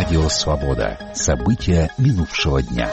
Радио «Свобода». События минувшего дня.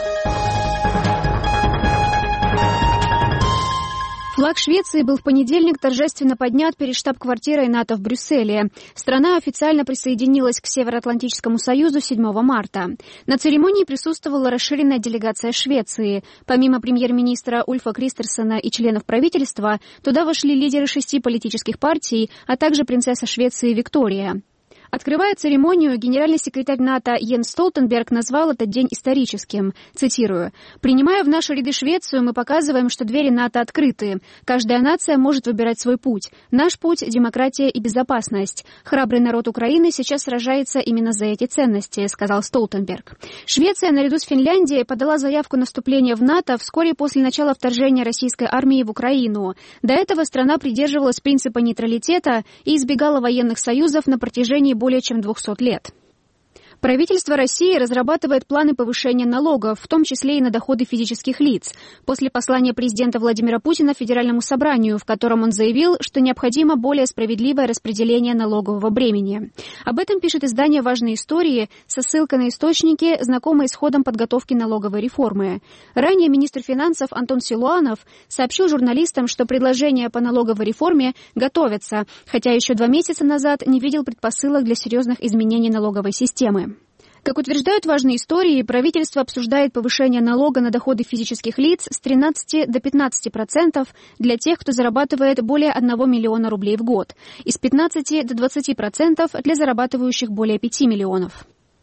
Флаг Швеции был в понедельник торжественно поднят перед штаб-квартирой НАТО в Брюсселе. Страна официально присоединилась к Североатлантическому союзу 7 марта. На церемонии присутствовала расширенная делегация Швеции. Помимо премьер-министра Ульфа Кристерсона и членов правительства, туда вошли лидеры 6 политических партий, а также принцесса Швеции Виктория. Открывая церемонию, генеральный секретарь НАТО Йенс Столтенберг назвал этот день историческим. Цитирую: «Принимая в наши ряды Швецию, мы показываем, что двери НАТО открыты. Каждая нация может выбирать свой путь. Наш путь – демократия и безопасность. Храбрый народ Украины сейчас сражается именно за эти ценности», – сказал Столтенберг. Швеция, наряду с Финляндией, подала заявку на вступление в НАТО вскоре после начала вторжения российской армии в Украину. До этого страна придерживалась принципа нейтралитета и избегала военных союзов на протяжении более чем 200 лет. Правительство России разрабатывает планы повышения налогов, в том числе и на доходы физических лиц, после послания президента Владимира Путина Федеральному собранию, в котором он заявил, что необходимо более справедливое распределение налогового бремени. Об этом пишет издание «Важные истории» со ссылкой на источники, знакомые с ходом подготовки налоговой реформы. Ранее министр финансов Антон Силуанов сообщил журналистам, что предложения по налоговой реформе готовятся, хотя еще 2 месяца назад не видел предпосылок для серьезных изменений налоговой системы. Как утверждают «Важные истории», правительство обсуждает повышение налога на доходы физических лиц с 13 до 15% для тех, кто зарабатывает более 1 миллиона рублей в год, и с 15 до 20% для зарабатывающих более 5 миллионов.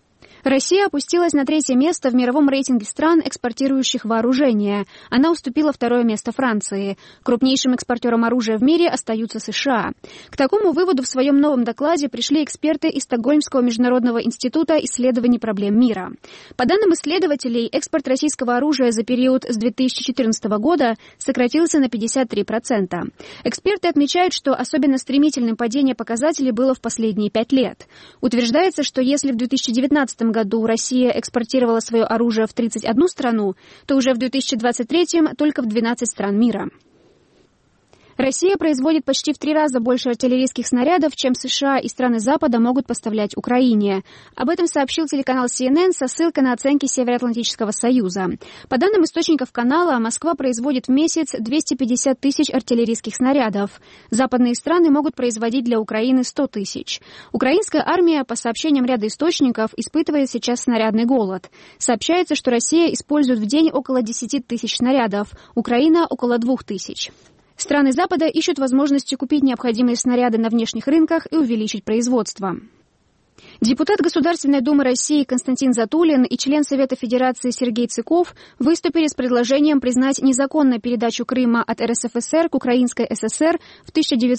Россия опустилась на 3-е место в мировом рейтинге стран, экспортирующих вооружение. Она уступила 2-е место Франции. Крупнейшим экспортером оружия в мире остаются США. К такому выводу в своем новом докладе пришли эксперты из Стокгольмского международного института исследований проблем мира. По данным исследователей, экспорт российского оружия за период с 2014 года сократился на 53%. Эксперты отмечают, что особенно стремительным падение показателей было в последние 5 лет. Утверждается, что если в 2019 году Россия экспортировала свое оружие в 31 страну, то уже в 2023 только в 12 стран мира. Россия производит почти в 3 раза больше артиллерийских снарядов, чем США и страны Запада могут поставлять Украине. Об этом сообщил телеканал CNN со ссылкой на оценки Североатлантического союза. По данным источников канала, Москва производит в месяц 250 тысяч артиллерийских снарядов. Западные страны могут производить для Украины 100 тысяч. Украинская армия, по сообщениям ряда источников, испытывает сейчас снарядный голод. Сообщается, что Россия использует в день около 10 тысяч снарядов, Украина – около 2 тысяч. Страны Запада ищут возможности купить необходимые снаряды на внешних рынках и увеличить производство. Депутат Государственной Думы России Константин Затулин и член Совета Федерации Сергей Цыков выступили с предложением признать незаконно передачу Крыма от РСФСР к Украинской ССР в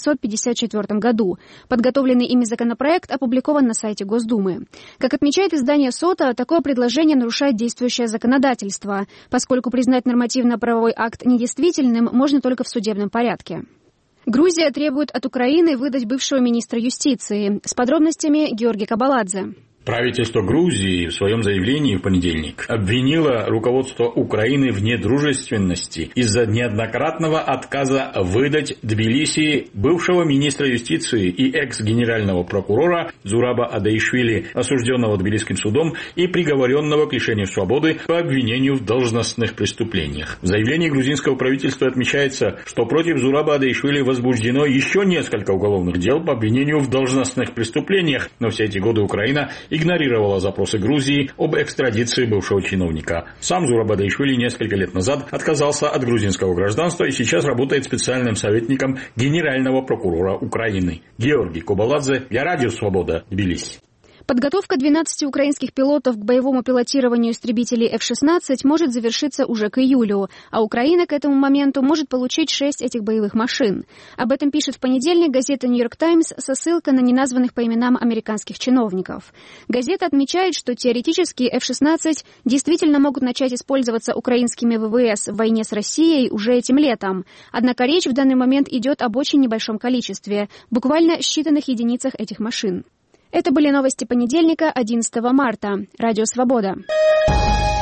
1954 году. Подготовленный ими законопроект опубликован на сайте Госдумы. Как отмечает издание СОТА, такое предложение нарушает действующее законодательство, поскольку признать нормативно-правовой акт недействительным можно только в судебном порядке. Грузия требует от Украины выдать бывшего министра юстиции. С подробностями Георгий Кабаладзе. Правительство Грузии в своем заявлении в понедельник обвинило руководство Украины в недружественности из-за неоднократного отказа выдать Тбилиси бывшего министра юстиции и экс-генерального прокурора Зураба Адаишвили, осужденного Тбилисским судом и приговоренного к лишению свободы по обвинению в должностных преступлениях. В заявлении грузинского правительства отмечается, что против Зураба Адаишвили возбуждено еще несколько уголовных дел по обвинению в должностных преступлениях, но все эти годы Украина игнорировала запросы Грузии об экстрадиции бывшего чиновника. Сам Зураб Адаишвили несколько лет назад отказался от грузинского гражданства и сейчас работает специальным советником генерального прокурора Украины. Георгий Кабаладзе для Радио Свобода, Тбилиси. Подготовка 12 украинских пилотов к боевому пилотированию истребителей F-16 может завершиться уже к июлю, а Украина к этому моменту может получить 6 этих боевых машин. Об этом пишет в понедельник газета «Нью-Йорк Таймс» со ссылкой на неназванных по именам американских чиновников. Газета отмечает, что теоретически F-16 действительно могут начать использоваться украинскими ВВС в войне с Россией уже этим летом. Однако речь в данный момент идет об очень небольшом количестве, буквально считанных единицах этих машин. Это были новости понедельника, 11 марта. Радио «Свобода».